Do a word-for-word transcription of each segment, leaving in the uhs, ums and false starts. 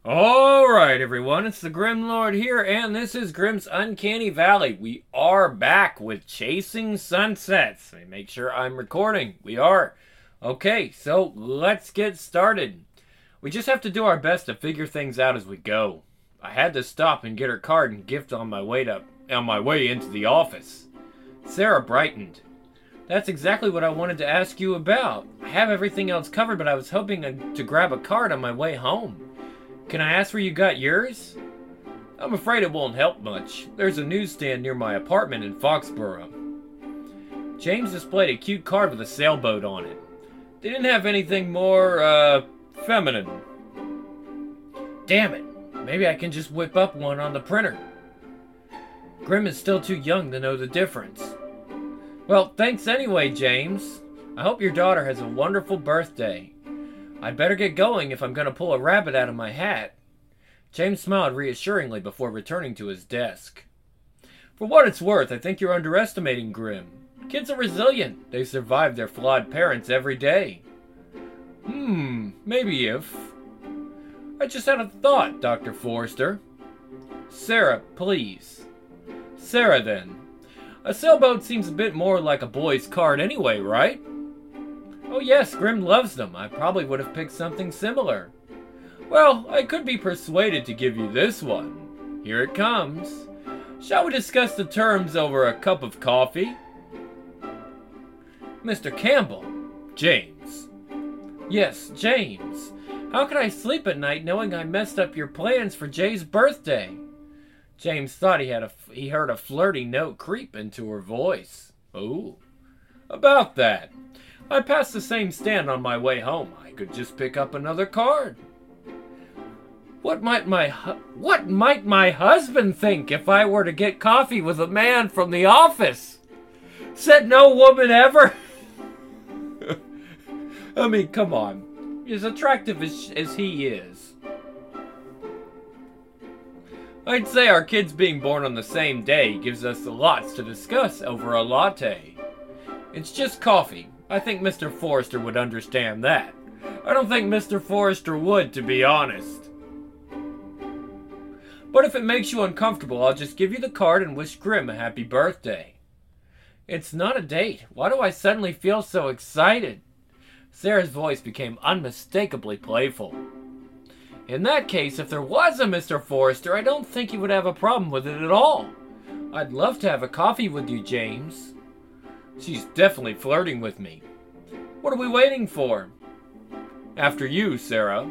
Alright, everyone, it's the Grim Lord here, and this is Grim's Uncanny Valley. We are back with Chasing Sunsets. Let me make sure I'm recording. We are. Okay, so let's get started. We just have to do our best to figure things out as we go. I had to stop and get her card and gift on my way to, on my way into the office. Sarah brightened. That's exactly what I wanted to ask you about. I have everything else covered, but I was hoping to grab a card on my way home. Can I ask where you got yours? I'm afraid it won't help much. There's a newsstand near my apartment in Foxborough. James displayed a cute card with a sailboat on it. They didn't have anything more, uh, feminine. Damn it. Maybe I can just whip up one on the printer. Grim is still too young to know the difference. Well, thanks anyway, James. I hope your daughter has a wonderful birthday. I'd better get going if I'm going to pull a rabbit out of my hat. James smiled reassuringly before returning to his desk. For what it's worth, I think you're underestimating Grim. Kids are resilient. They survive their flawed parents every day. Hmm, maybe if... I just had a thought, Doctor Forrester. Sarah, please. Sarah, then. A sailboat seems a bit more like a boy's card anyway, right? Oh yes, Grim loves them. I probably would have picked something similar. Well, I could be persuaded to give you this one. Here it comes. Shall we discuss the terms over a cup of coffee? Mister Campbell. James. Yes, James. How could I sleep at night knowing I messed up your plans for Jay's birthday? James thought he had a, he heard a flirty note creep into her voice. Oh, about that. I passed the same stand on my way home. I could just pick up another card. What might my hu- what might my husband think if I were to get coffee with a man from the office? Said no woman ever. I mean, come on. As attractive as, as he is. I'd say our kids being born on the same day gives us lots to discuss over a latte. It's just coffee. I think Mister Forrester would understand that. I don't think Mister Forrester would, to be honest. But if it makes you uncomfortable, I'll just give you the card and wish Grim a happy birthday. It's not a date. Why do I suddenly feel so excited? Sarah's voice became unmistakably playful. In that case, if there was a Mister Forrester, I don't think he would have a problem with it at all. I'd love to have a coffee with you, James. She's definitely flirting with me. What are we waiting for? After you, Sarah.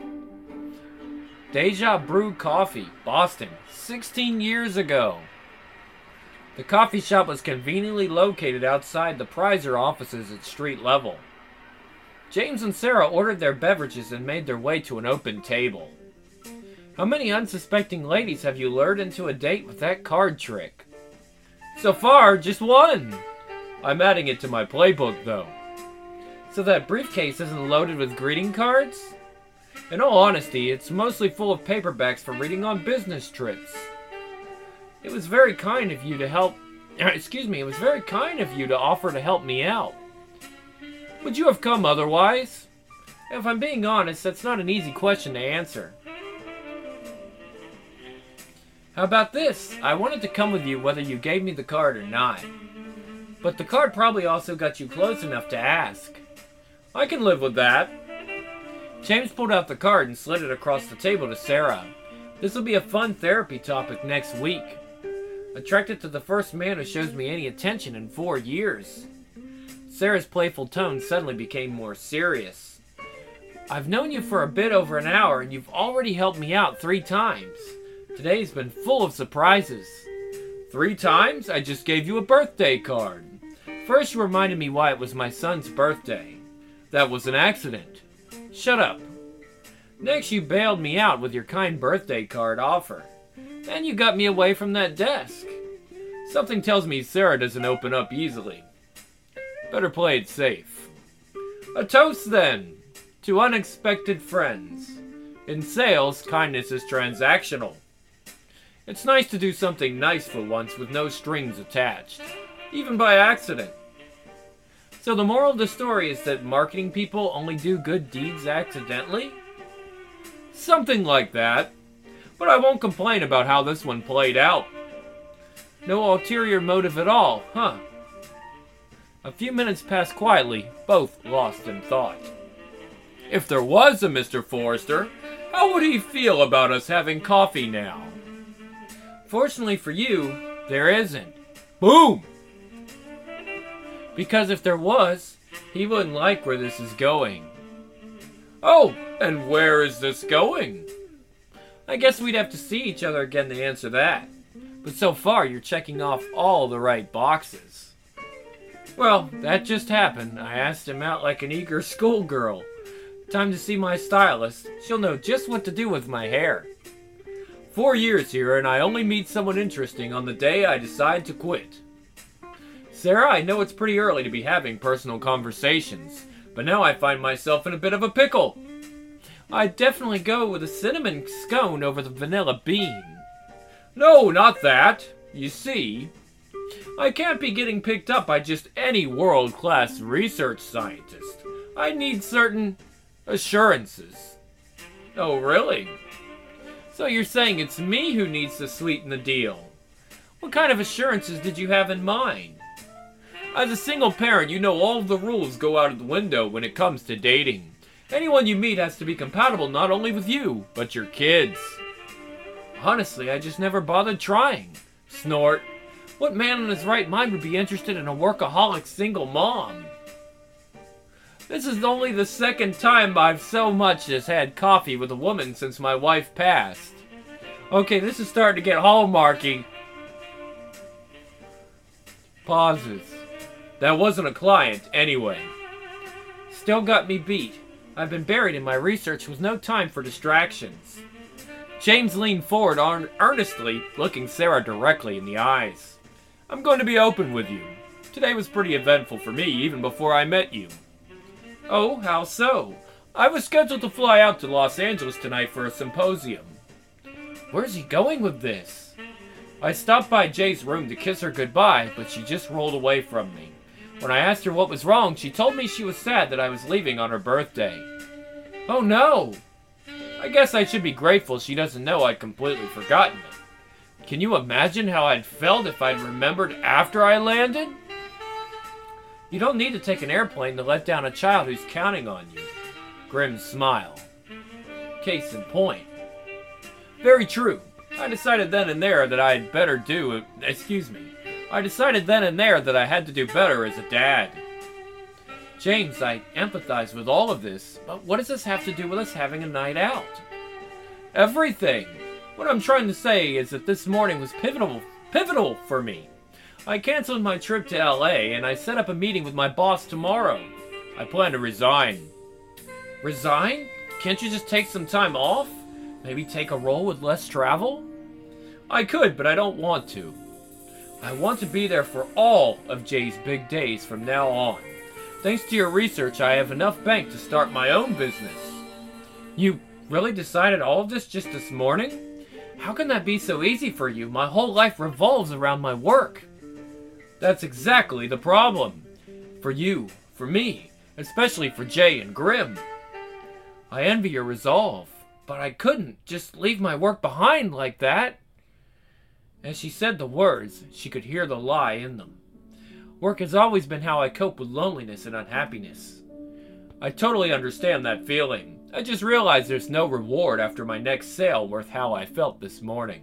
Deja Brew Coffee, Boston, sixteen years ago. The coffee shop was conveniently located outside the Prizer offices at street level. James and Sarah ordered their beverages and made their way to an open table. How many unsuspecting ladies have you lured into a date with that card trick? So far, just one. I'm adding it to my playbook, though. So that briefcase isn't loaded with greeting cards? In all honesty, it's mostly full of paperbacks for reading on business trips. It was very kind of you to help... Excuse me, it was very kind of you to offer to help me out. Would you have come otherwise? If I'm being honest, that's not an easy question to answer. How about this? I wanted to come with you whether you gave me the card or not. But the card probably also got you close enough to ask. I can live with that. James pulled out the card and slid it across the table to Sarah. This will be a fun therapy topic next week. Attracted to the first man who shows me any attention in four years. Sarah's playful tone suddenly became more serious. I've known you for a bit over an hour and you've already helped me out three times. Today's been full of surprises. Three times? I just gave you a birthday card. First you reminded me why it was my son's birthday. That was an accident. Shut up. Next you bailed me out with your kind birthday card offer. Then you got me away from that desk. Something tells me Sarah doesn't open up easily. Better play it safe. A toast then, to unexpected friends. In sales, kindness is transactional. It's nice to do something nice for once with no strings attached, even by accident. So the moral of the story is that marketing people only do good deeds accidentally? Something like that. But I won't complain about how this one played out. No ulterior motive at all, huh? A few minutes passed quietly, both lost in thought. If there was a Mister Forrester, how would he feel about us having coffee now? Fortunately for you, there isn't. Boom! Because if there was, he wouldn't like where this is going. Oh, and where is this going? I guess we'd have to see each other again to answer that. But so far, you're checking off all the right boxes. Well, that just happened. I asked him out like an eager schoolgirl. Time to see my stylist. She'll know just what to do with my hair. Four years here, and I only meet someone interesting on the day I decide to quit. Sarah, I know it's pretty early to be having personal conversations, but now I find myself in a bit of a pickle. I'd definitely go with a cinnamon scone over the vanilla bean. No, not that. You see, I can't be getting picked up by just any world-class research scientist. I need certain assurances. Oh, really? So you're saying it's me who needs to sweeten the deal? What kind of assurances did you have in mind? As a single parent, you know all of the rules go out of the window when it comes to dating. Anyone you meet has to be compatible not only with you, but your kids. Honestly, I just never bothered trying. Snort. What man in his right mind would be interested in a workaholic single mom? This is only the second time I've so much as had coffee with a woman since my wife passed. Okay, this is starting to get hallmarky. Pauses. That wasn't a client, anyway. Still got me beat. I've been buried in my research with no time for distractions. James leaned forward earnestly, looking Sarah directly in the eyes. I'm going to be open with you. Today was pretty eventful for me, even before I met you. Oh, how so? I was scheduled to fly out to Los Angeles tonight for a symposium. Where's he going with this? I stopped by Jay's room to kiss her goodbye, but she just rolled away from me. When I asked her what was wrong, she told me she was sad that I was leaving on her birthday. Oh no! I guess I should be grateful she doesn't know I'd completely forgotten it. Can you imagine how I'd felt if I'd remembered after I landed? You don't need to take an airplane to let down a child who's counting on you. Grim smile. Case in point. Very true. I decided then and there that I'd better do... Excuse me. I decided then and there that I had to do better as a dad. James, I empathize with all of this, but what does this have to do with us having a night out? Everything. What I'm trying to say is that this morning was pivotal, pivotal for me. I canceled my trip to L A and I set up a meeting with my boss tomorrow. I plan to resign. Resign? Can't you just take some time off? Maybe take a role with less travel? I could, but I don't want to. I want to be there for all of Jay's big days from now on. Thanks to your research, I have enough bank to start my own business. You really decided all of this just this morning? How can that be so easy for you? My whole life revolves around my work. That's exactly the problem. For you, for me, especially for Jay and Grim. I envy your resolve, but I couldn't just leave my work behind like that. As she said the words, she could hear the lie in them. Work has always been how I cope with loneliness and unhappiness. I totally understand that feeling. I just realized there's no reward after my next sale worth how I felt this morning.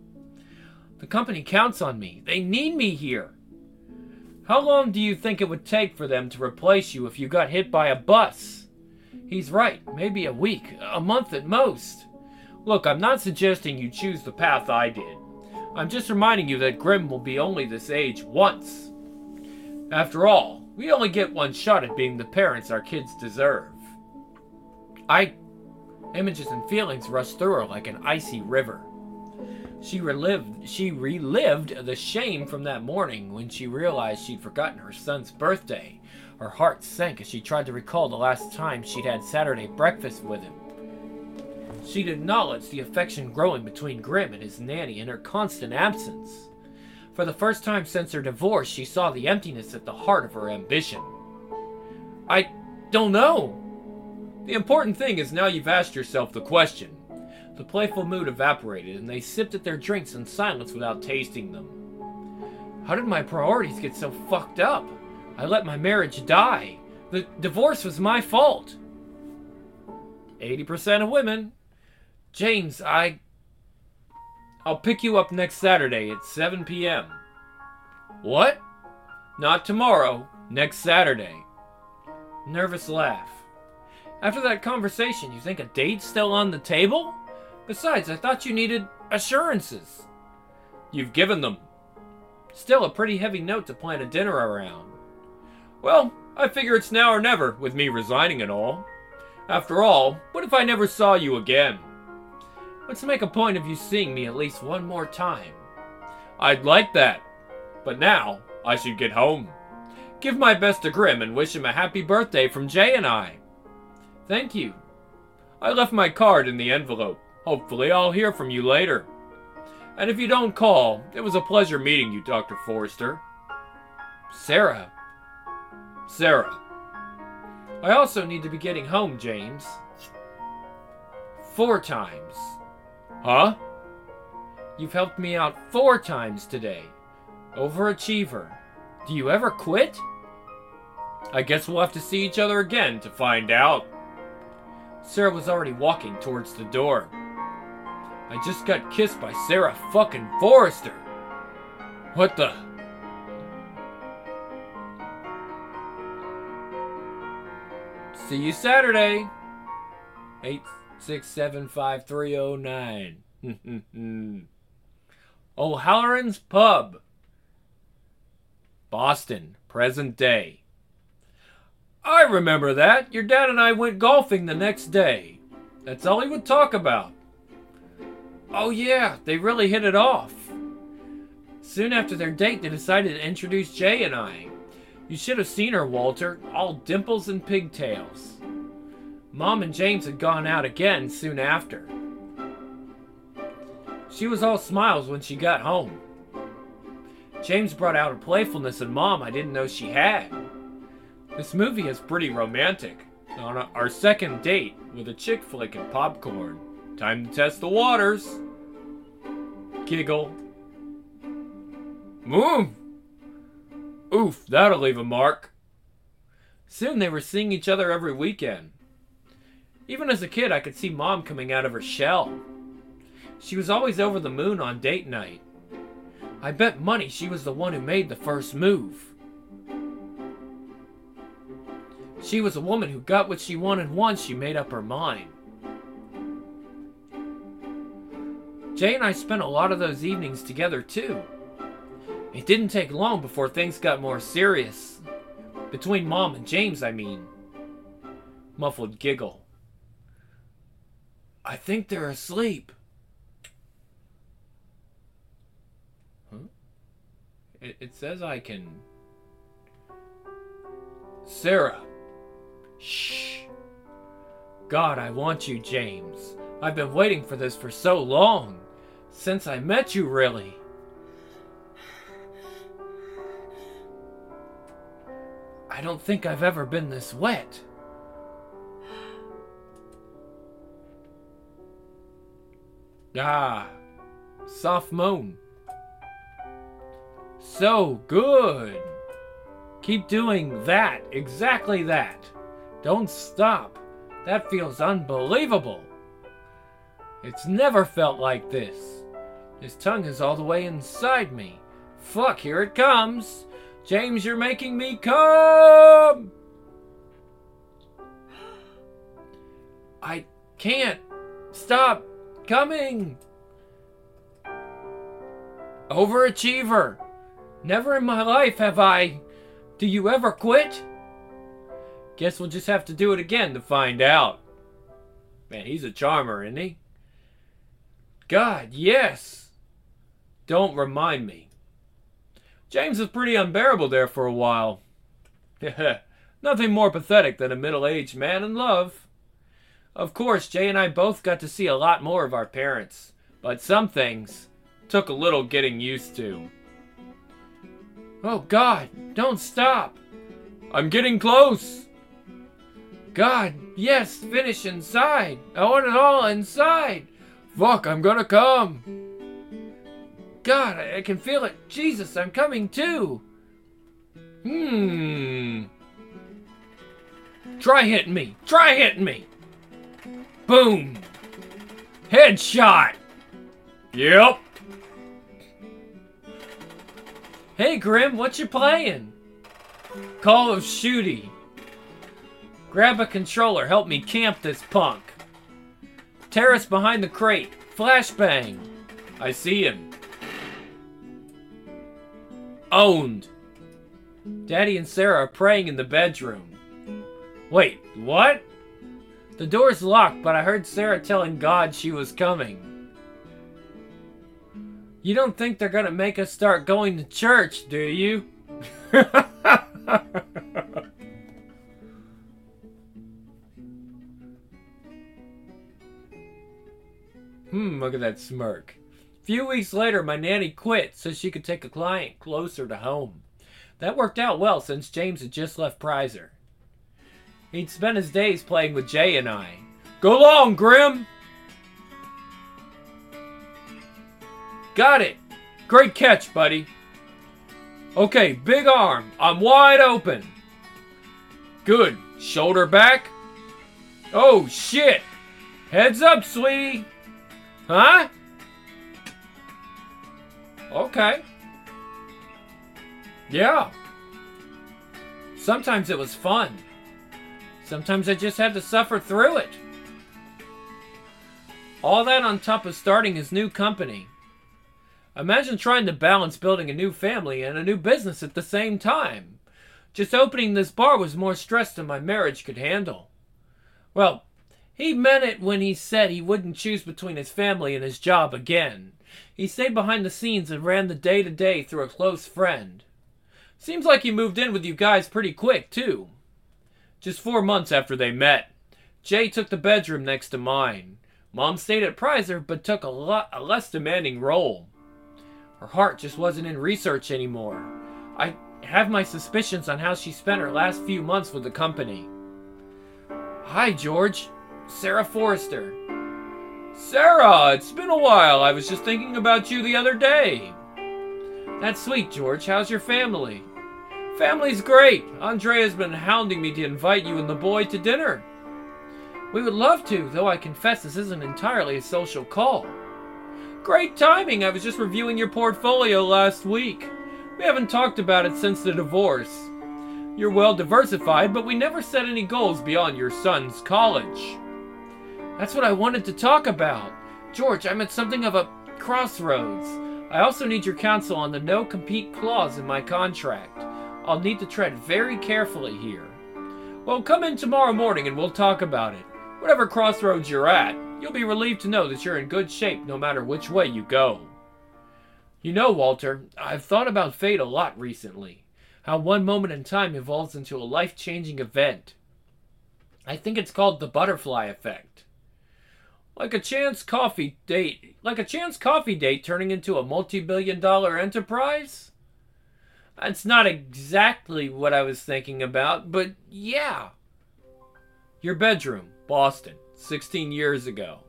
The company counts on me. They need me here. How long do you think it would take for them to replace you if you got hit by a bus? He's right. Maybe a week. A month at most. Look, I'm not suggesting you choose the path I did. I'm just reminding you that Grim will be only this age once. After all, we only get one shot at being the parents our kids deserve. I... Images and feelings rushed through her like an icy river. She relived, she relived the shame from that morning when she realized she'd forgotten her son's birthday. Her heart sank as she tried to recall the last time she'd had Saturday breakfast with him. She'd acknowledged the affection growing between Grim and his nanny in her constant absence. For the first time since her divorce, she saw the emptiness at the heart of her ambition. I don't know. The important thing is now you've asked yourself the question, The playful mood evaporated, and they sipped at their drinks in silence without tasting them. How did my priorities get so fucked up? I let my marriage die. The divorce was my fault. eighty percent of women. James, I... I'll pick you up next Saturday at seven p m What? Not tomorrow. Next Saturday. Nervous laugh. After that conversation, you think a date's still on the table? Besides, I thought you needed assurances. You've given them. Still a pretty heavy note to plan a dinner around. Well, I figure it's now or never, with me resigning and all. After all, what if I never saw you again? Let's make a point of you seeing me at least one more time. I'd like that. But now, I should get home. Give my best to Grim and wish him a happy birthday from Jay and I. Thank you. I left my card in the envelope. Hopefully I'll hear from you later. And if you don't call, it was a pleasure meeting you, Doctor Forrester. Sarah. Sarah. I also need to be getting home, James. Four times. Huh? You've helped me out four times today. Overachiever. Do you ever quit? I guess we'll have to see each other again to find out. Sarah was already walking towards the door. I just got kissed by Sarah fucking Forrester. What the... See you Saturday. eight six seven five three oh nine. O'Halloran's Pub. Boston, present day. I remember that. Your dad and I went golfing the next day. That's all he would talk about. Oh yeah, they really hit it off. Soon after their date, they decided to introduce Jay and I. You should have seen her, Walter, all dimples and pigtails. Mom and James had gone out again soon after. She was all smiles when she got home. James brought out a playfulness in Mom I didn't know she had. This movie is pretty romantic. On a, our second date with a chick flick and popcorn. Time to test the waters. Giggle. Move. Oof, that'll leave a mark. Soon they were seeing each other every weekend. Even as a kid, I could see Mom coming out of her shell. She was always over the moon on date night. I bet money she was the one who made the first move. She was a woman who got what she wanted once she made up her mind. Jay and I spent a lot of those evenings together too. It didn't take long before things got more serious. Between Mom and James, I mean. Muffled giggle. I think they're asleep. Huh? It, it says I can... Sarah. Shh. God, I want you, James. I've been waiting for this for so long. Since I met you, really. I don't think I've ever been this wet. Ah, soft moan. So good. Keep doing that, exactly that. Don't stop. That feels unbelievable. It's never felt like this. His tongue is all the way inside me. Fuck, here it comes. James, you're making me come. I can't stop coming. Overachiever. Never in my life have I... Do you ever quit? Guess we'll just have to do it again to find out. Man, he's a charmer, isn't he? God, yes. Don't remind me. James was pretty unbearable there for a while. Nothing more pathetic than a middle-aged man in love. Of course, Jay and I both got to see a lot more of our parents, but some things took a little getting used to. Oh God, don't stop. I'm getting close. God, yes, finish inside. I want it all inside. Fuck, I'm gonna come. God, I, I can feel it. Jesus, I'm coming too. Hmm. Try hitting me. Try hitting me. Boom. Headshot. Yep. Hey, Grim, what you playing? Call of Shooty. Grab a controller. Help me camp this punk. Terrace behind the crate. Flashbang. I see him. Owned. Daddy and Sarah are praying in the bedroom. Wait, what? The door's locked, but I heard Sarah telling God she was coming. You don't think they're gonna make us start going to church, do you? Hmm, look at that smirk. A few weeks later, my nanny quit so she could take a client closer to home. That worked out well since James had just left Prizer. He'd spent his days playing with Jay and I. Go long, Grim! Got it! Great catch, buddy. Okay, big arm. I'm wide open. Good. Shoulder back. Oh, shit! Heads up, sweetie! Huh? Okay. Yeah. Sometimes it was fun. Sometimes I just had to suffer through it. All that on top of starting his new company. Imagine trying to balance building a new family and a new business at the same time. Just opening this bar was more stress than my marriage could handle. Well, he meant it when he said he wouldn't choose between his family and his job again. He stayed behind the scenes and ran the day-to-day through a close friend. Seems like he moved in with you guys pretty quick, too. Just four months after they met. Jay took the bedroom next to mine. Mom stayed at Prizer, but took a, lot, a less demanding role. Her heart just wasn't in research anymore. I have my suspicions on how she spent her last few months with the company. Hi, George. Sarah Forrester. Sarah, it's been a while. I was just thinking about you the other day. That's sweet, George. How's your family? Family's great. Andrea's been hounding me to invite you and the boy to dinner. We would love to, though I confess this isn't entirely a social call. Great timing. I was just reviewing your portfolio last week. We haven't talked about it since the divorce. You're well diversified, but we never set any goals beyond your son's college. That's what I wanted to talk about. George, I'm at something of a crossroads. I also need your counsel on the no-compete clause in my contract. I'll need to tread very carefully here. Well, come in tomorrow morning and we'll talk about it. Whatever crossroads you're at, you'll be relieved to know that you're in good shape no matter which way you go. You know, Walter, I've thought about fate a lot recently. How one moment in time evolves into a life-changing event. I think it's called the butterfly effect. Like a chance coffee date, like a chance coffee date turning into a multi-billion dollar enterprise? That's not exactly what I was thinking about, but yeah. Your bedroom, Boston, sixteen years ago.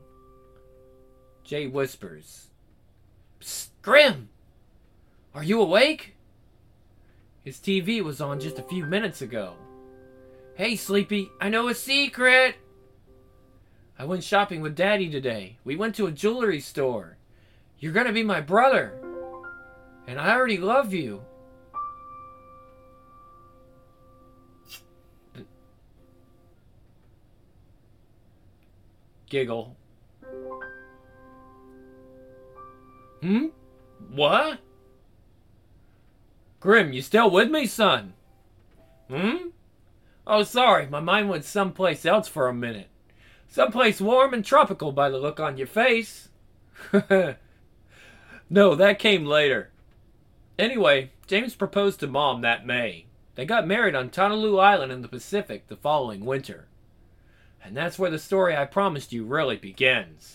Jay whispers. Psst, Grim! Are you awake? His T V was on just a few minutes ago. Hey, Sleepy, I know a secret! I went shopping with Daddy today. We went to a jewelry store. You're gonna be my brother. And I already love you. Giggle. Hmm? What? Grim, you still with me, son? Hmm? Oh, sorry. My mind went someplace else for a minute. Someplace warm and tropical by the look on your face. No, that came later. Anyway, James proposed to Mom that May. They got married on Honolulu Island in the Pacific the following winter. And that's where the story I promised you really begins.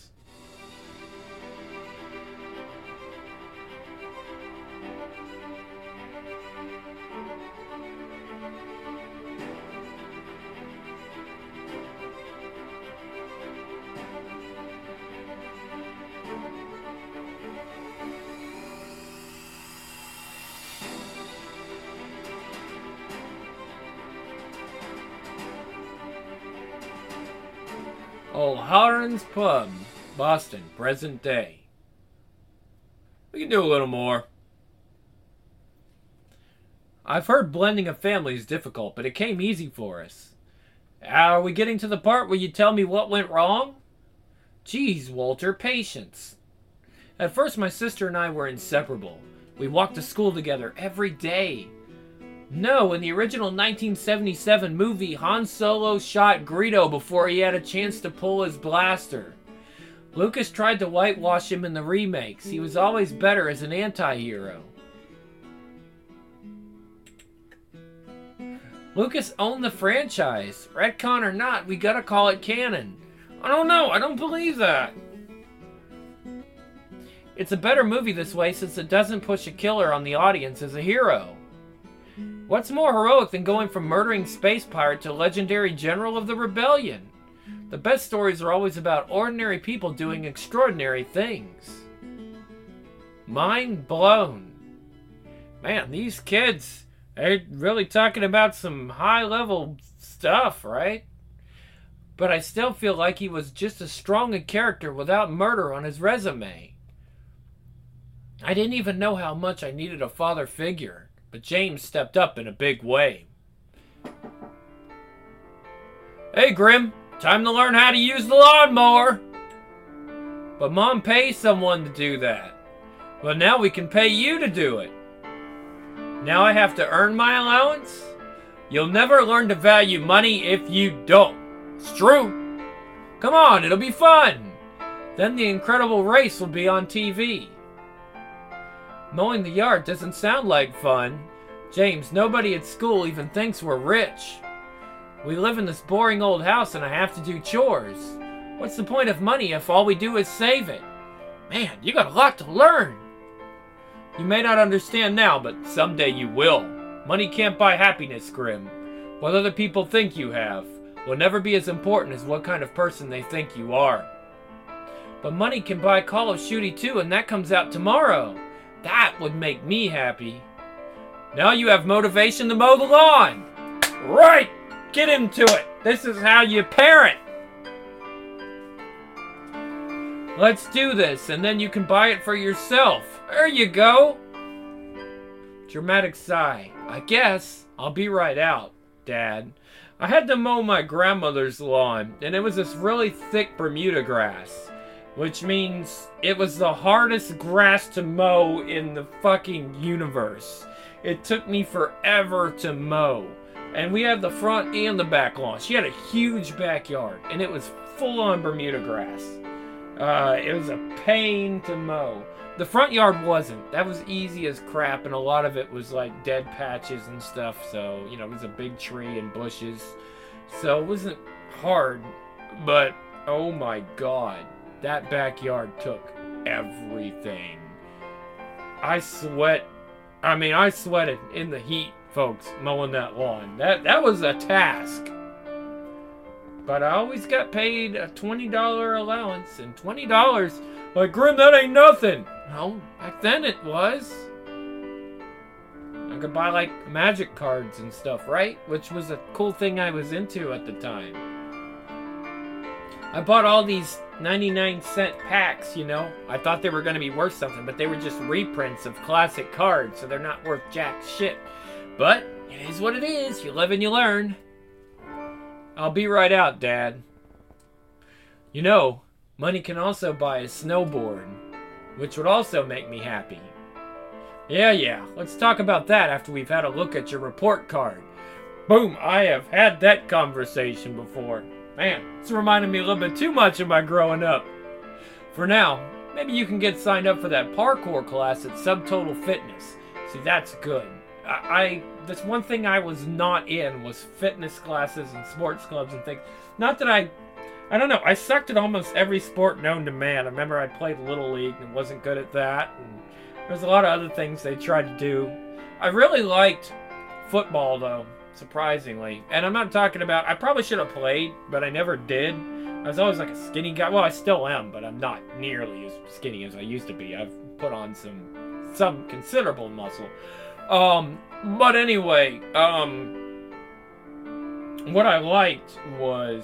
O'Halloran's Pub, Boston, present day. We can do a little more. I've heard blending a family is difficult, but it came easy for us. Are we getting to the part where you tell me what went wrong? Geez, Walter, patience. At first, my sister and I were inseparable. We walked to school together every day. No, in the original nineteen seventy-seven movie, Han Solo shot Greedo before he had a chance to pull his blaster. Lucas tried to whitewash him in the remakes. He was always better as an anti-hero. Lucas owned the franchise. Retcon or not, we gotta call it canon. I don't know, I don't believe that. It's a better movie this way since it doesn't push a killer on the audience as a hero. What's more heroic than going from murdering space pirate to legendary general of the rebellion? The best stories are always about ordinary people doing extraordinary things. Mind blown. Man, these kids, they're really talking about some high-level stuff, right? But I still feel like he was just as strong a character without murder on his resume. I didn't even know how much I needed a father figure, but James stepped up in a big way. Hey, Grim, time to learn how to use the lawnmower. But Mom pays someone to do that. Well, now we can pay you to do it. Now I have to earn my allowance? You'll never learn to value money if you don't. It's true. Come on, it'll be fun. Then the incredible race will be on T V. Mowing the yard doesn't sound like fun. James, nobody at school even thinks we're rich. We live in this boring old house and I have to do chores. What's the point of money if all we do is save it? Man, you got a lot to learn. You may not understand now, but someday you will. Money can't buy happiness, Grim. What other people think you have will never be as important as what kind of person they think you are. But money can buy Call of Duty too, and that comes out tomorrow. That would make me happy. Now you have motivation to mow the lawn. Right! Get into it. This is how you parent. Let's do this, and then you can buy it for yourself. There you go. Dramatic sigh. I guess I'll be right out, Dad. I had to mow my grandmother's lawn, and it was this really thick Bermuda grass. Which means it was the hardest grass to mow in the fucking universe. It took me forever to mow. And we had the front and the back lawn. She had a huge backyard, and it was full-on Bermuda grass. Uh, it was a pain to mow. The front yard wasn't. That was easy as crap, and a lot of it was like dead patches and stuff. So, you know, it was a big tree and bushes. So it wasn't hard, but oh my God. That backyard took everything. I sweat. I mean, I sweated in the heat, folks, mowing that lawn. That that was a task. But I always got paid a twenty dollar allowance, and twenty dollars, like, Grim, that ain't nothing. No, back then it was. I could buy, like, magic cards and stuff, right? Which was a cool thing I was into at the time. I bought all these ninety-nine cent packs, you know. I thought they were going to be worth something, but they were just reprints of classic cards, so they're not worth jack shit. But it is what it is. You live and you learn. I'll be right out, Dad. You know, money can also buy a snowboard, which would also make me happy. Yeah, yeah, let's talk about that after we've had a look at your report card. Boom, I have had that conversation before. Man, it's reminding me a little bit too much of my growing up. For now, maybe you can get signed up for that parkour class at Subtotal Fitness. See, that's good. I, I that's one thing I was not in was fitness classes and sports clubs and things. Not that I, I don't know, I sucked at almost every sport known to man. I remember I played Little League and wasn't good at that. And there's a lot of other things they tried to do. I really liked football, though. Surprisingly. And I'm not talking about, I probably should have played, but I never did. I was always like a skinny guy. Well, I still am, but I'm not nearly as skinny as I used to be. I've put on some some considerable muscle. Um, but anyway, um, what I liked was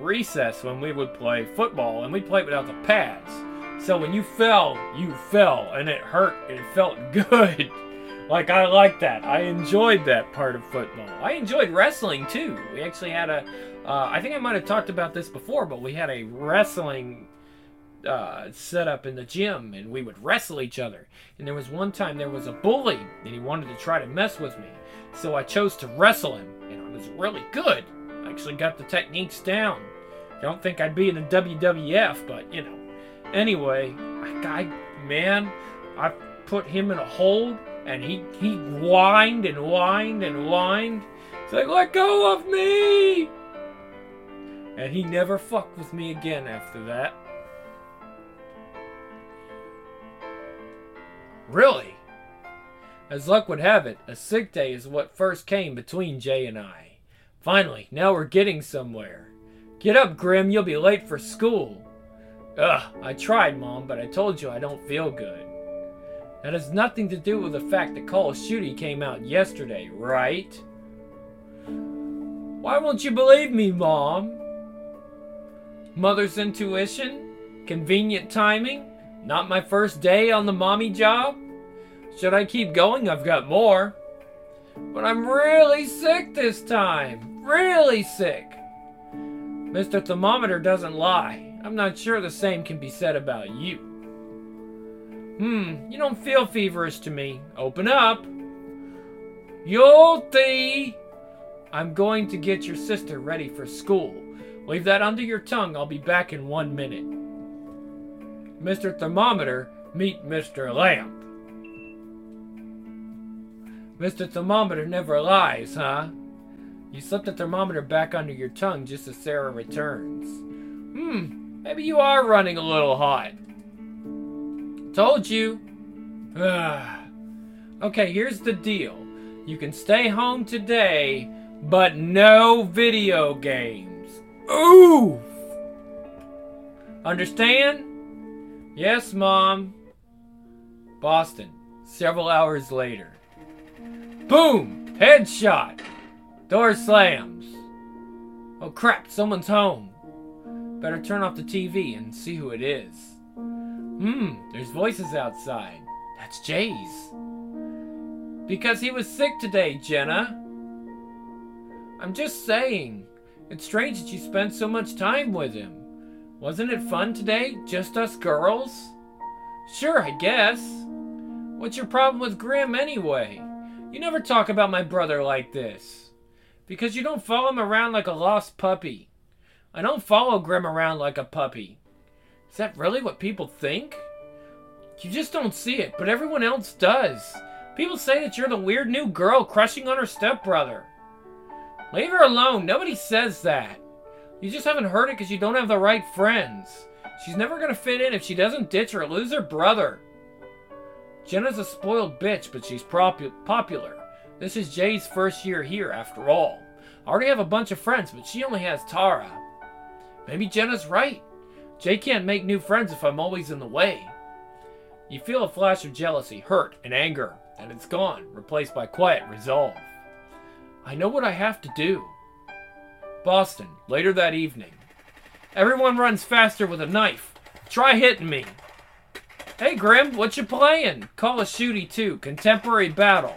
recess when we would play football, and we played without the pads. So when you fell, you fell, and it hurt. It felt good. Like, I liked that. I enjoyed that part of football. I enjoyed wrestling, too. We actually had a, uh, I think I might have talked about this before, but we had a wrestling uh, set up in the gym, and we would wrestle each other. And there was one time there was a bully, and he wanted to try to mess with me. So I chose to wrestle him, and it was really good. I actually got the techniques down. Don't think I'd be in the W W F, but, you know. Anyway, I, I man, I put him in a hold, and he, he whined and whined and whined. He's like, let go of me! And he never fucked with me again after that. Really? As luck would have it, a sick day is what first came between Jay and I. Finally, now we're getting somewhere. Get up, Grim, you'll be late for school. Ugh, I tried, Mom, but I told you I don't feel good. That has nothing to do with the fact that Call of Duty came out yesterday, right? Why won't you believe me, Mom? Mother's intuition? Convenient timing? Not my first day on the mommy job? Should I keep going? I've got more. But I'm really sick this time. Really sick. Mister Thermometer doesn't lie. I'm not sure the same can be said about you. Hmm, you don't feel feverish to me. Open up. Yolty! I'm going to get your sister ready for school. Leave that under your tongue. I'll be back in one minute. Mister Thermometer, meet Mister Lamp. Mister Thermometer never lies, huh? You slip the thermometer back under your tongue just as Sarah returns. Hmm, maybe you are running a little hot. Told you. Okay, here's the deal. You can stay home today, but no video games. Oof! Understand? Yes, Mom. Boston, several hours later. Boom! Headshot! Door slams. Oh crap, someone's home. Better turn off the T V and see who it is. Hmm, there's voices outside. That's Jay's. Because he was sick today, Jenna. I'm just saying. It's strange that you spent so much time with him. Wasn't it fun today? Just us girls? Sure, I guess. What's your problem with Grim anyway? You never talk about my brother like this. Because you don't follow him around like a lost puppy. I don't follow Grim around like a puppy. Is that really what people think? You just don't see it, but everyone else does. People say that you're the weird new girl crushing on her stepbrother. Leave her alone. Nobody says that. You just haven't heard it because you don't have the right friends. She's never going to fit in if she doesn't ditch or lose her brother. Jenna's a spoiled bitch, but she's propu- popular. This is Jay's first year here, after all. I already have a bunch of friends, but she only has Tara. Maybe Jenna's right. Jay can't make new friends if I'm always in the way. You feel a flash of jealousy, hurt, and anger, and it's gone, replaced by quiet resolve. I know what I have to do. Boston, later that evening. Everyone runs faster with a knife. Try hitting me. Hey, Grim, what you playing? Call of Duty two, Contemporary Battle.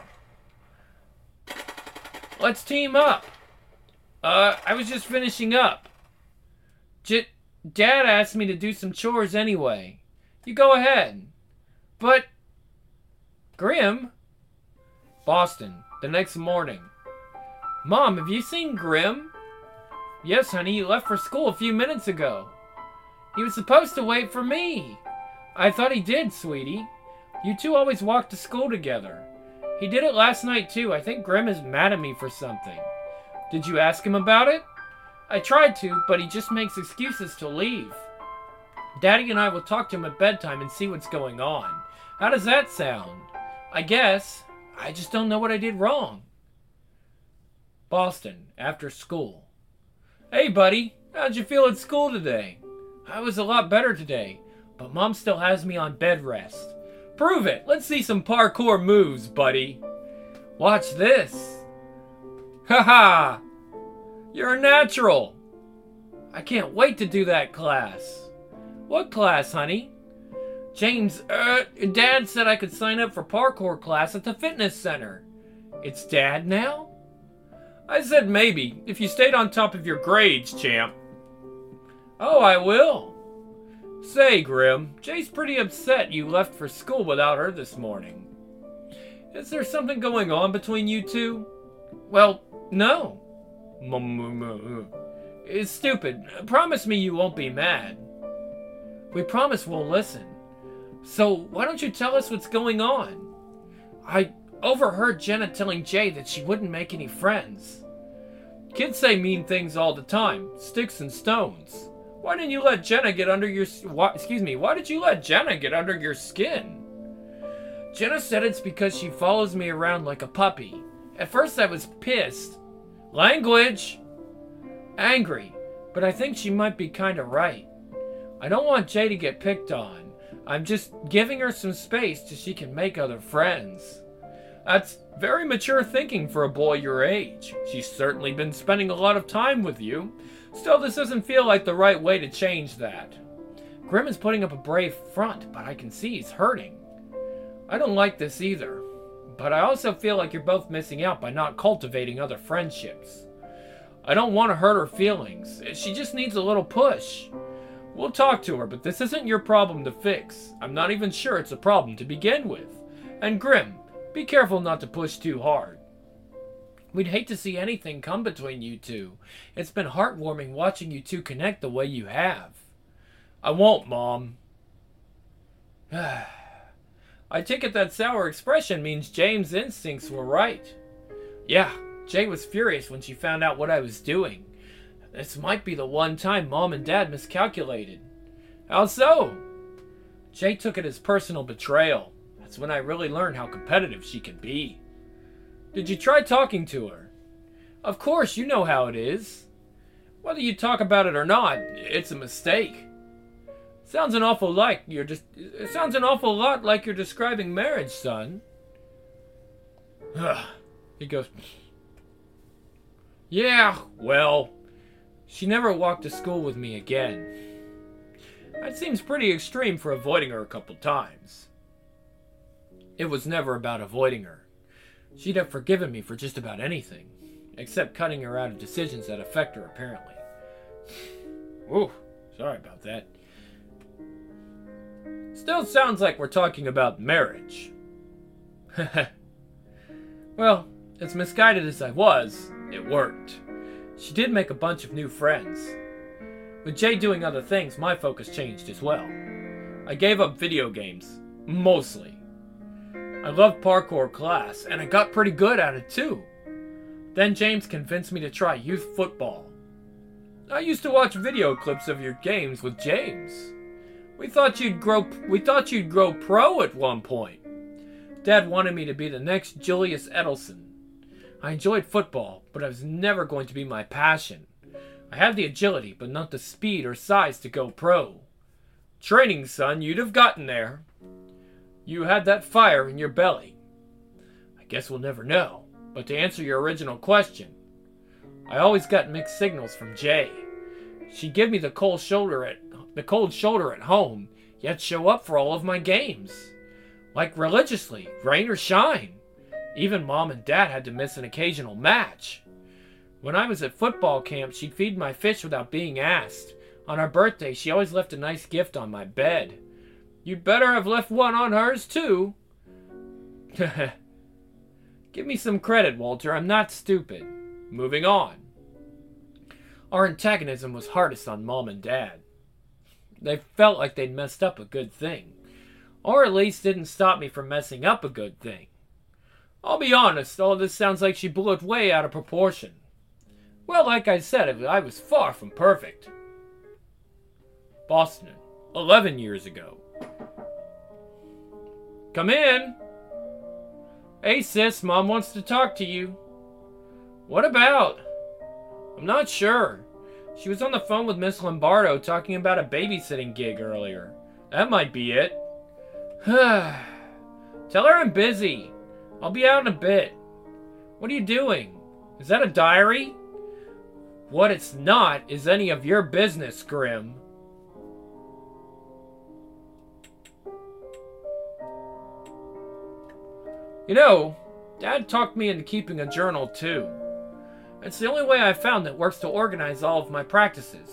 Let's team up. Uh, I was just finishing up. J- Dad asked me to do some chores anyway. You go ahead. But... Grim? Boston, the next morning. Mom, have you seen Grim? Yes, honey, he left for school a few minutes ago. He was supposed to wait for me. I thought he did, sweetie. You two always walk to school together. He did it last night, too. I think Grim is mad at me for something. Did you ask him about it? I tried to, but he just makes excuses to leave. Daddy and I will talk to him at bedtime and see what's going on. How does that sound? I guess. I just don't know what I did wrong. Boston, after school. Hey, buddy. How'd you feel at school today? I was a lot better today, but Mom still has me on bed rest. Prove it. Let's see some parkour moves, buddy. Watch this. Haha! You're a natural. I can't wait to do that class. What class, honey? James, uh, Dad said I could sign up for parkour class at the fitness center. It's Dad now? I said maybe, if you stayed on top of your grades, champ. Oh, I will. Say, Grim, Jay's pretty upset you left for school without her this morning. Is there something going on between you two? Well, no. It's stupid. Promise me you won't be mad. We promise we'll listen. So, why don't you tell us what's going on? I overheard Jenna telling Jay that she wouldn't make any friends. Kids say mean things all the time. Sticks and stones. Why didn't you let Jenna get under your... Why, excuse me, why did you let Jenna get under your skin? Jenna said it's because she follows me around like a puppy. At first I was pissed. Language! Angry. But I think she might be kinda right. I don't want Jay to get picked on. I'm just giving her some space so she can make other friends. That's very mature thinking for a boy your age. She's certainly been spending a lot of time with you. Still, this doesn't feel like the right way to change that. Grim is putting up a brave front, but I can see he's hurting. I don't like this either. But I also feel like you're both missing out by not cultivating other friendships. I don't want to hurt her feelings. She just needs a little push. We'll talk to her, but this isn't your problem to fix. I'm not even sure it's a problem to begin with. And Grim, be careful not to push too hard. We'd hate to see anything come between you two. It's been heartwarming watching you two connect the way you have. I won't, Mom. I take it that sour expression means James' instincts were right. Yeah, Jay was furious when she found out what I was doing. This might be the one time Mom and Dad miscalculated. How so? Jay took it as personal betrayal. That's when I really learned how competitive she can be. Did you try talking to her? Of course, you know how it is. Whether you talk about it or not, it's a mistake. Sounds an awful like you're just. It sounds an awful lot like you're describing marriage, son. He goes. Yeah, well. She never walked to school with me again. That seems pretty extreme for avoiding her a couple times. It was never about avoiding her. She'd have forgiven me for just about anything, except cutting her out of decisions that affect her, apparently. Ooh, sorry about that. Still sounds like we're talking about marriage. Well, as misguided as I was, it worked. She did make a bunch of new friends. With Jay doing other things, my focus changed as well. I gave up video games, mostly. I loved parkour class, and I got pretty good at it too. Then James convinced me to try youth football. I used to watch video clips of your games with James. We thought you'd grow we thought you'd grow pro at one point. Dad wanted me to be the next Julius Edelson. I enjoyed football, but it was never going to be my passion. I had the agility, but not the speed or size to go pro. Training, son, you'd have gotten there. You had that fire in your belly. I guess we'll never know, but to answer your original question, I always got mixed signals from Jay. She'd give me the cold shoulder at the cold shoulder at home, yet show up for all of my games. Like religiously, rain or shine. Even Mom and Dad had to miss an occasional match. When I was at football camp, she'd feed my fish without being asked. On our birthday, she always left a nice gift on my bed. You'd better have left one on hers, too. Give me some credit, Walter. I'm not stupid. Moving on. Our antagonism was hardest on Mom and Dad. They felt like they'd messed up a good thing. Or at least didn't stop me from messing up a good thing. I'll be honest, all this sounds like she blew it way out of proportion. Well, like I said, I was far from perfect. Boston, eleven years ago. Come in. Hey sis, Mom wants to talk to you. What about? I'm not sure. She was on the phone with Miss Lombardo talking about a babysitting gig earlier. That might be it. Tell her I'm busy. I'll be out in a bit. What are you doing? Is that a diary? What it's not is any of your business, Grim. You know, Dad talked me into keeping a journal too. It's the only way I've found that works to organize all of my practices.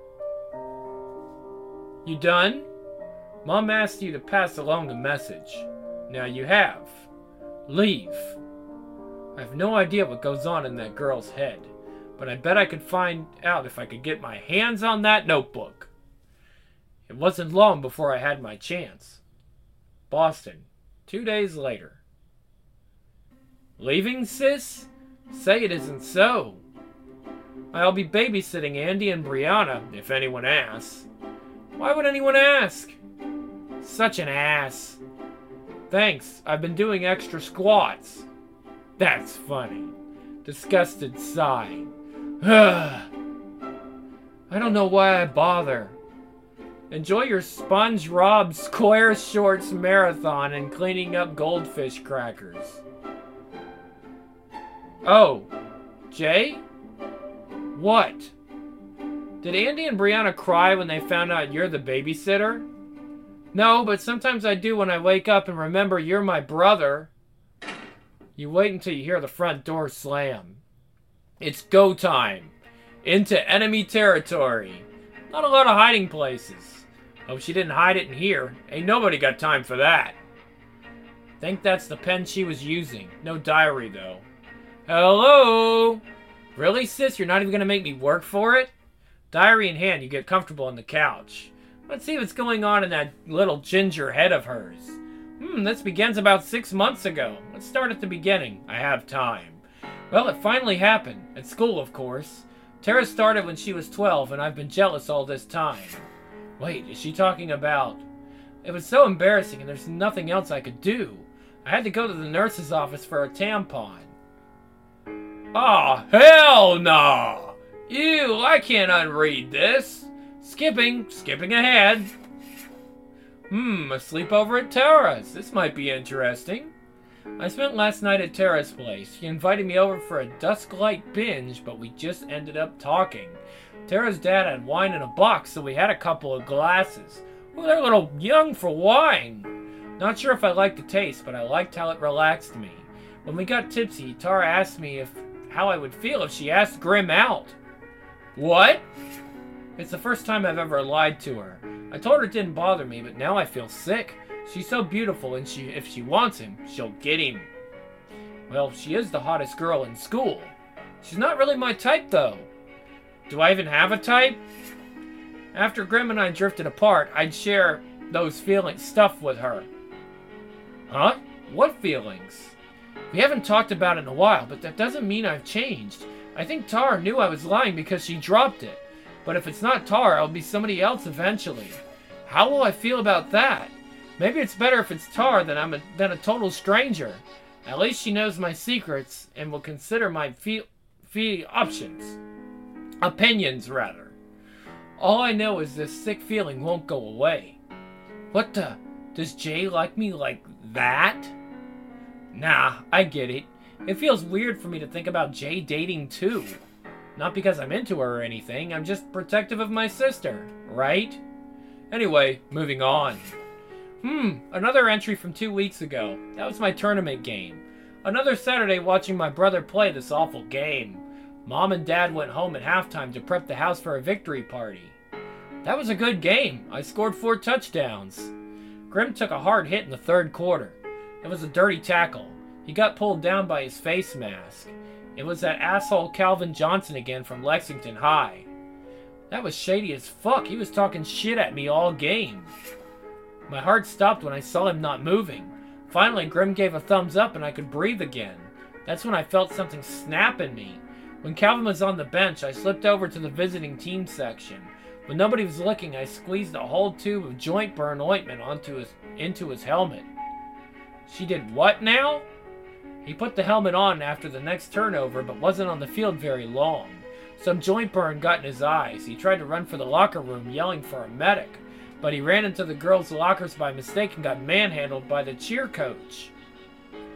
You done? Mom asked you to pass along the message. Now you have. Leave. I have no idea what goes on in that girl's head, but I bet I could find out if I could get my hands on that notebook. It wasn't long before I had my chance. Boston, two days later. Leaving, sis? Say it isn't so. I'll be babysitting Andy and Brianna, if anyone asks. Why would anyone ask? Such an ass. Thanks, I've been doing extra squats. That's funny. Disgusted sigh. I don't know why I bother. Enjoy your Sponge Rob Square Shorts marathon and cleaning up goldfish crackers. Oh, Jay? What? Did Andy and Brianna cry when they found out you're the babysitter? No, but sometimes I do when I wake up and remember you're my brother. You wait until you hear the front door slam. It's go time. Into enemy territory. Not a lot of hiding places. Hope she didn't hide it in here. Ain't nobody got time for that. Think that's the pen she was using. No diary, though. Hello? Really, sis? You're not even going to make me work for it? Diary in hand, you get comfortable on the couch. Let's see what's going on in that little ginger head of hers. Hmm, this begins about six months ago. Let's start at the beginning. I have time. Well, it finally happened. At school, of course. Tara started when she was twelve, and I've been jealous all this time. Wait, is she talking about... It was so embarrassing, and there's nothing else I could do. I had to go to the nurse's office for a tampon. Ah, oh, hell no! Ew, I can't unread this. Skipping, skipping ahead. Hmm, a sleepover at Tara's. This might be interesting. I spent last night at Tara's place. She invited me over for a dusk-light binge, but we just ended up talking. Tara's dad had wine in a box, so we had a couple of glasses. Well, they're a little young for wine. Not sure if I liked the taste, but I liked how it relaxed me. When we got tipsy, Tara asked me if how I would feel if she asked Grim out. What? It's the first time I've ever lied to her. I told her it didn't bother me, but now I feel sick. She's so beautiful, and she, if she wants him, she'll get him. Well, she is the hottest girl in school. She's not really my type, though. Do I even have a type? After Grim and I drifted apart, I'd share those feelings stuff with her. Huh? What feelings? We haven't talked about it in a while, but that doesn't mean I've changed. I think Tara knew I was lying because she dropped it. But if it's not Tara, it'll be somebody else eventually. How will I feel about that? Maybe it's better if it's Tara than I'm a, than a total stranger. At least she knows my secrets and will consider my feel, feel options. Opinions, rather. All I know is this sick feeling won't go away. What the? Does Jay like me like that? Nah, I get it. It feels weird for me to think about Jay dating too. Not because I'm into her or anything, I'm just protective of my sister, right? Anyway, moving on. Hmm, another entry from two weeks ago. That was my tournament game. Another Saturday watching my brother play this awful game. Mom and Dad went home at halftime to prep the house for a victory party. That was a good game. I scored four touchdowns. Grim took a hard hit in the third quarter. It was a dirty tackle. He got pulled down by his face mask. It was that asshole Calvin Johnson again from Lexington High. That was shady as fuck. He was talking shit at me all game. My heart stopped when I saw him not moving. Finally, Grim gave a thumbs up and I could breathe again. That's when I felt something snap in me. When Calvin was on the bench, I slipped over to the visiting team section. When nobody was looking, I squeezed a whole tube of joint burn ointment onto his, into his helmet. She did what now? He put the helmet on after the next turnover, but wasn't on the field very long. Some joint burn got in his eyes. He tried to run for the locker room, yelling for a medic, but he ran into the girls' lockers by mistake and got manhandled by the cheer coach.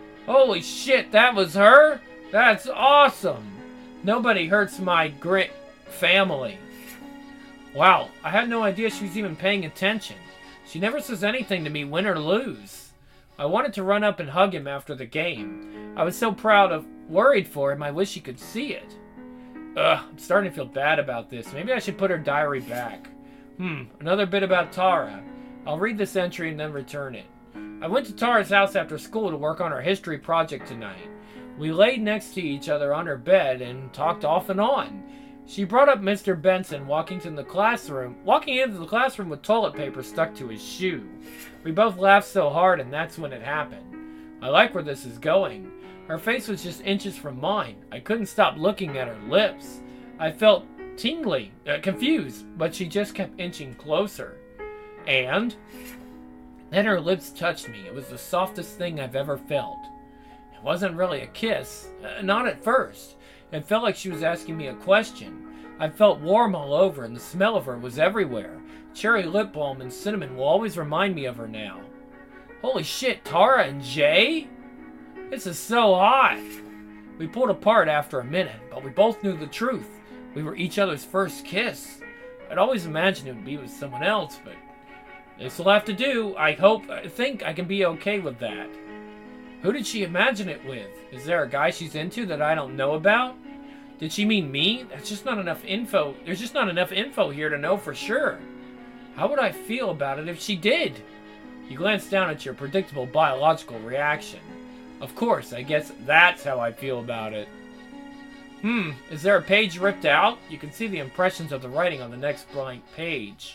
Holy shit, that was her? That's awesome! Nobody hurts my grit. family. Wow, I had no idea she was even paying attention. She never says anything to me, win or lose. I wanted to run up and hug him after the game. I was so proud of, worried for him, I wish he could see it. Ugh, I'm starting to feel bad about this. Maybe I should put her diary back. Hmm, another bit about Tara. I'll read this entry and then return it. I went to Tara's house after school to work on our history project tonight. We laid next to each other on her bed and talked off and on. She brought up Mister Benson walking to the classroom, walking into the classroom with toilet paper stuck to his shoe. We both laughed so hard, and that's when it happened. I like where this is going. Her face was just inches from mine. I couldn't stop looking at her lips. I felt tingly, uh, confused, but she just kept inching closer. And then her lips touched me. It was the softest thing I've ever felt. It wasn't really a kiss, uh, not at first. It felt like she was asking me a question. I felt warm all over, and the smell of her was everywhere. Cherry lip balm and cinnamon will always remind me of her now. Holy shit, Tara and Jay? This is so hot. We pulled apart after a minute, but we both knew the truth. We were each other's first kiss. I'd always imagined it would be with someone else, but this will have to do. I hope, I think I can be okay with that. Who did she imagine it with? Is there a guy she's into that I don't know about? Did she mean me? That's just not enough info. There's just not enough info here to know for sure. How would I feel about it if she did? You glance down at your predictable biological reaction. Of course, I guess that's how I feel about it. Hmm, is there a page ripped out? You can see the impressions of the writing on the next blank page.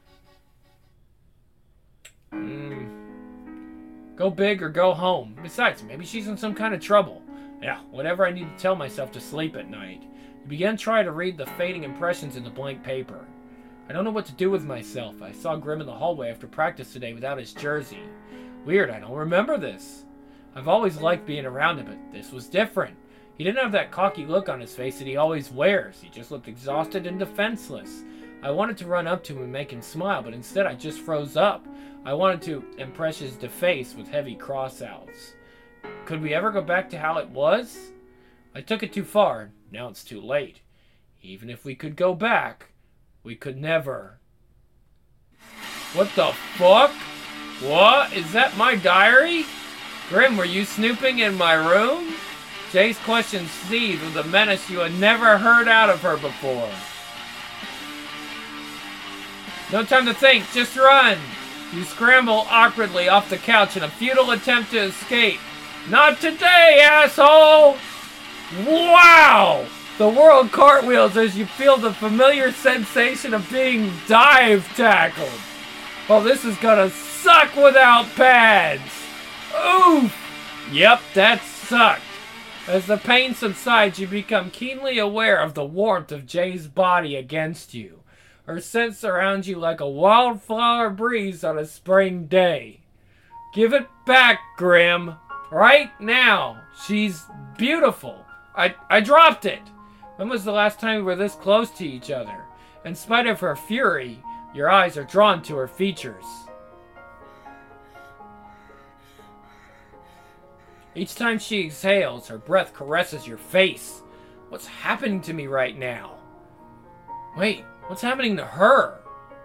Hmm. Go big or go home. Besides, maybe she's in some kind of trouble. Yeah, whatever I need to tell myself to sleep at night. You begin trying to read the fading impressions in the blank paper. I don't know what to do with myself. I saw Grim in the hallway after practice today without his jersey. Weird, I don't remember this. I've always liked being around him, but this was different. He didn't have that cocky look on his face that he always wears. He just looked exhausted and defenseless. I wanted to run up to him and make him smile, but instead I just froze up. I wanted to impress his face with heavy cross-outs. Could we ever go back to how it was? I took it too far. Now it's too late. Even if we could go back, we could never. What the fuck? What? Is that my diary? Grim, were you snooping in my room? Jay's question seethed with a menace you had never heard out of her before. No time to think, just run! You scramble awkwardly off the couch in a futile attempt to escape. Not today, asshole! Wow! The world cartwheels as you feel the familiar sensation of being dive tackled. Well, this is gonna suck without pads! Oof! Yep, that sucked. As the pain subsides, you become keenly aware of the warmth of Jay's body against you. Her scent surrounds you like a wildflower breeze on a spring day. Give it back, Grim. Right now. She's beautiful. I, I dropped it. When was the last time we were this close to each other? In spite of her fury, your eyes are drawn to her features. Each time she exhales, her breath caresses your face. What's happening to me right now? Wait. What's happening to her?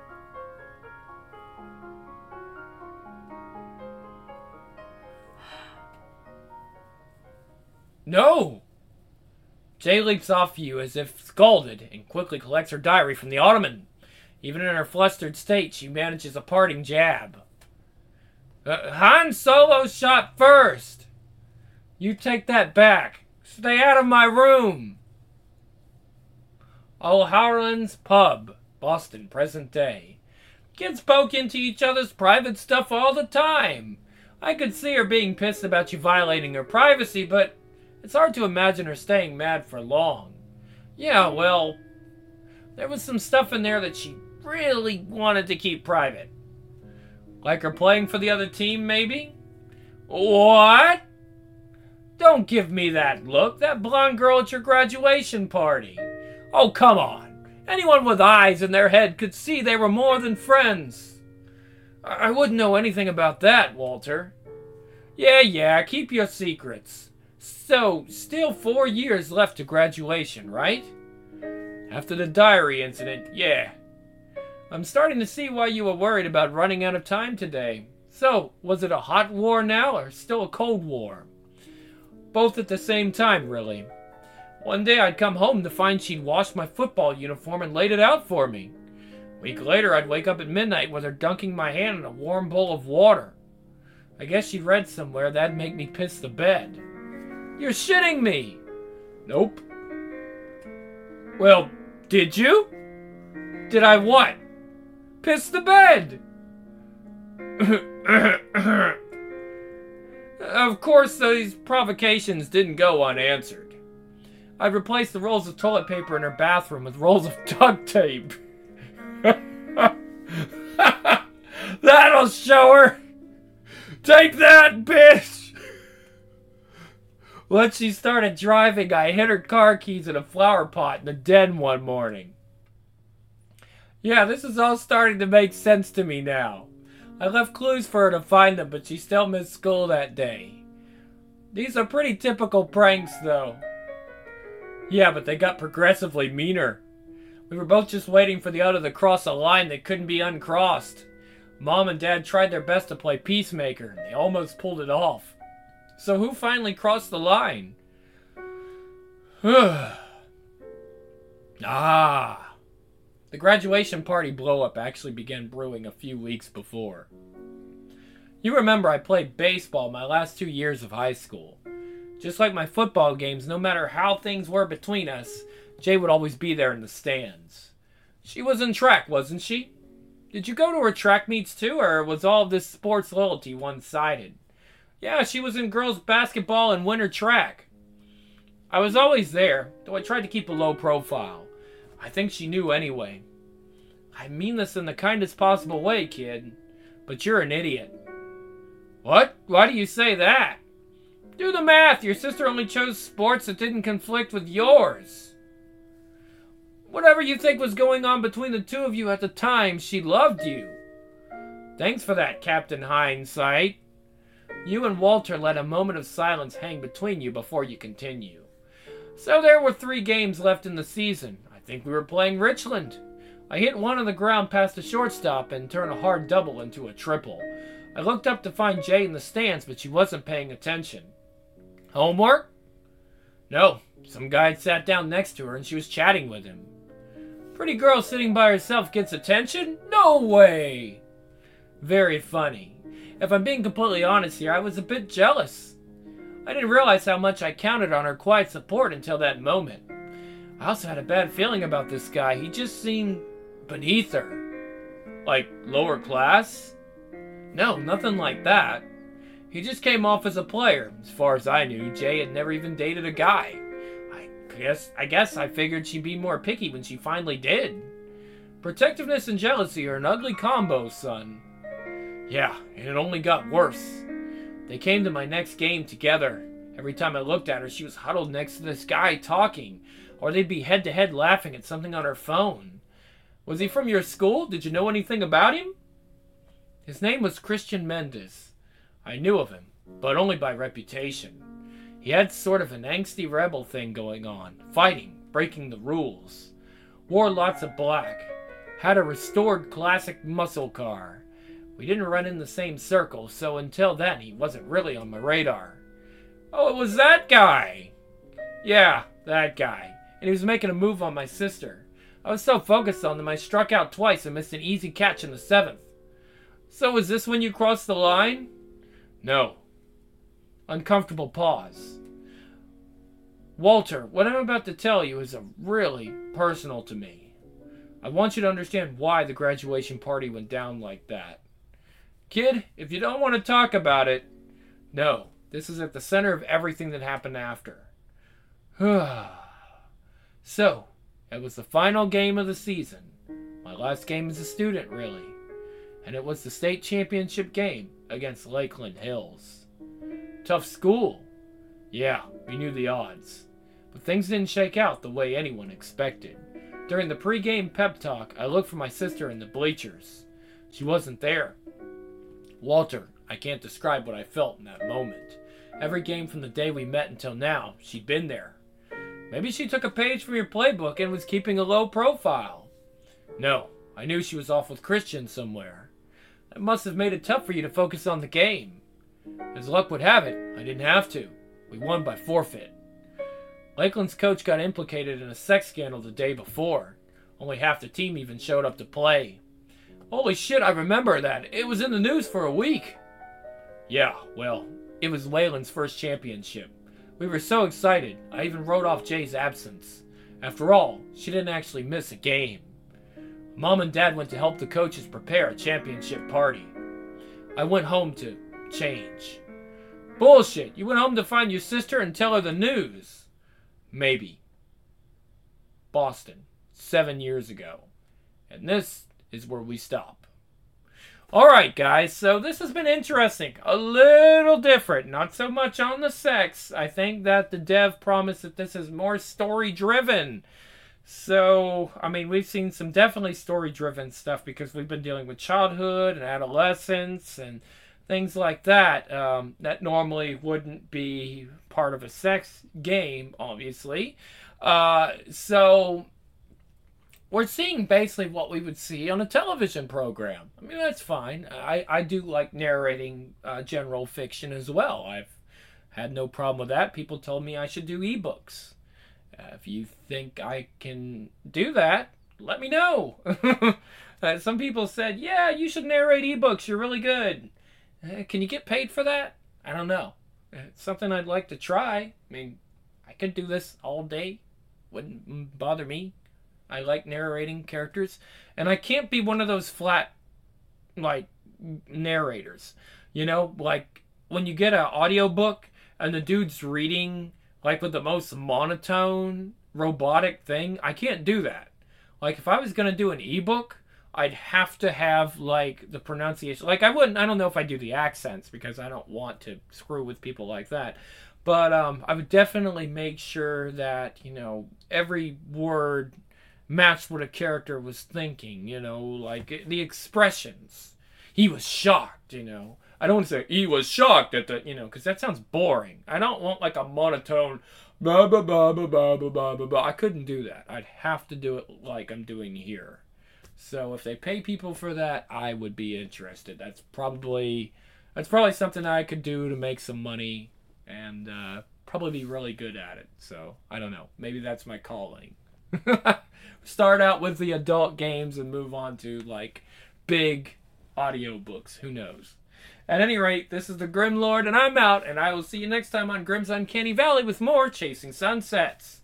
No! Jay leaps off you as if scalded and quickly collects her diary from the ottoman. Even in her flustered state, she manages a parting jab. Uh, Han Solo shot first! You take that back. Stay out of my room! O'Harlan's Pub, Boston, present day. Kids poke into each other's private stuff all the time. I could see her being pissed about you violating her privacy, but it's hard to imagine her staying mad for long. Yeah, well, there was some stuff in there that she really wanted to keep private. Like her playing for the other team, maybe? What? Don't give me that look. That blonde girl at your graduation party. Oh, come on. Anyone with eyes in their head could see they were more than friends. I, I wouldn't know anything about that, Walter. Yeah, yeah, keep your secrets. So, still four years left to graduation, right? After the diary incident, yeah. I'm starting to see why you were worried about running out of time today. So, was it a hot war now, or still a cold war? Both at the same time, really. One day I'd come home to find she'd washed my football uniform and laid it out for me. A week later, I'd wake up at midnight with her dunking my hand in a warm bowl of water. I guess she read somewhere that'd make me piss the bed. You're shitting me! Nope. Well, did you? Did I what? Piss the bed! Of course, these provocations didn't go unanswered. I replaced the rolls of toilet paper in her bathroom with rolls of duct tape. That'll show her! Take that, bitch! Once she started driving, I hid her car keys in a flower pot in the den one morning. Yeah, this is all starting to make sense to me now. I left clues for her to find them, but she still missed school that day. These are pretty typical pranks, though. Yeah, but they got progressively meaner. We were both just waiting for the other to cross a line that couldn't be uncrossed. Mom and Dad tried their best to play peacemaker, and they almost pulled it off. So who finally crossed the line? Ah... The graduation party blow-up actually began brewing a few weeks before. You remember I played baseball my last two years of high school. Just like my football games, no matter how things were between us, Jay would always be there in the stands. She was in track, wasn't she? Did you go to her track meets too, or was all of this sports loyalty one-sided? Yeah, she was in girls basketball and winter track. I was always there, though I tried to keep a low profile. I think she knew anyway. I mean this in the kindest possible way, kid. But you're an idiot. What? Why do you say that? Do the math. Your sister only chose sports that didn't conflict with yours. Whatever you think was going on between the two of you at the time, she loved you. Thanks for that, Captain Hindsight. You and Walter let a moment of silence hang between you before you continue. So there were three games left in the season. I think we were playing Richland. I hit one on the ground past the shortstop and turned a hard double into a triple. I looked up to find Jay in the stands, but she wasn't paying attention. Homework? No. Some guy had sat down next to her and she was chatting with him. Pretty girl sitting by herself gets attention? No way! Very funny. If I'm being completely honest here, I was a bit jealous. I didn't realize how much I counted on her quiet support until that moment. I also had a bad feeling about this guy. He just seemed beneath her. Like, lower class? No, nothing like that. He just came off as a player. As far as I knew, Jay had never even dated a guy. I guess I guess I figured she'd be more picky when she finally did. Protectiveness and jealousy are an ugly combo, son. Yeah, and it only got worse. They came to my next game together. Every time I looked at her, she was huddled next to this guy talking. Or they'd be head-to-head laughing at something on her phone. Was he from your school? Did you know anything about him? His name was Christian Mendes. I knew of him, but only by reputation. He had sort of an angsty rebel thing going on. Fighting, breaking the rules. Wore lots of black. Had a restored classic muscle car. We didn't run in the same circle, so until then he wasn't really on my radar. Oh, it was that guy! Yeah, that guy. And he was making a move on my sister. I was so focused on them I struck out twice and missed an easy catch in the seventh. So was this when you crossed the line? No. Uncomfortable pause. Walter, what I'm about to tell you is a really personal to me. I want you to understand why the graduation party went down like that. Kid, if you don't want to talk about it, no. This is at the center of everything that happened after. So, it was the final game of the season. My last game as a student, really. And it was the state championship game against Lakeland Hills. Tough school. Yeah, we knew the odds. But things didn't shake out the way anyone expected. During the pre-game pep talk, I looked for my sister in the bleachers. She wasn't there. Walter, I can't describe what I felt in that moment. Every game from the day we met until now, she'd been there. Maybe she took a page from your playbook and was keeping a low profile. No, I knew she was off with Christian somewhere. That must have made it tough for you to focus on the game. As luck would have it, I didn't have to. We won by forfeit. Lakeland's coach got implicated in a sex scandal the day before. Only half the team even showed up to play. Holy shit, I remember that. It was in the news for a week. Yeah, well, it was Leyland's first championship. We were so excited, I even wrote off Jay's absence. After all, she didn't actually miss a game. Mom and Dad went to help the coaches prepare a championship party. I went home to change. Bullshit, you went home to find your sister and tell her the news. Maybe. Boston, seven years ago. And this is where we stop. Alright guys, so this has been interesting. A little different. Not so much on the sex. I think that the dev promised that this is more story driven. So, I mean, we've seen some definitely story driven stuff because we've been dealing with childhood and adolescence and things like that. Um, that normally wouldn't be part of a sex game, obviously. Uh, so... We're seeing basically what we would see on a television program. I mean, that's fine. I, I do like narrating uh, general fiction as well. I've had no problem with that. People told me I should do ebooks. Uh, if you think I can do that, let me know. uh, some people said, yeah, you should narrate ebooks. You're really good. Uh, can you get paid for that? I don't know. It's something I'd like to try. I mean, I could do this all day. Wouldn't bother me. I like narrating characters. And I can't be one of those flat, like, narrators. You know, like, when you get an audiobook and the dude's reading, like, with the most monotone, robotic thing, I can't do that. Like, if I was going to do an ebook, I'd have to have, like, the pronunciation. Like, I wouldn't, I don't know if I do the accents, because I don't want to screw with people like that. But um, I would definitely make sure that, you know, every word matched what a character was thinking, you know, like the expressions. He was shocked, you know. I don't want to say he was shocked at the, you know, because that sounds boring. I don't want like a monotone, blah, blah, blah, blah, blah, blah, blah, blah, blah. I couldn't do that. I'd have to do it like I'm doing here. So if they pay people for that, I would be interested. That's probably, that's probably something I could do to make some money and uh, probably be really good at it. So I don't know. Maybe that's my calling. Start out with the adult games and move on to like big audiobooks. Who knows? At any rate, this is the Grim Lord and I'm out, and I will see you next time on Grim's Uncanny Valley with more Chasing Sunsets.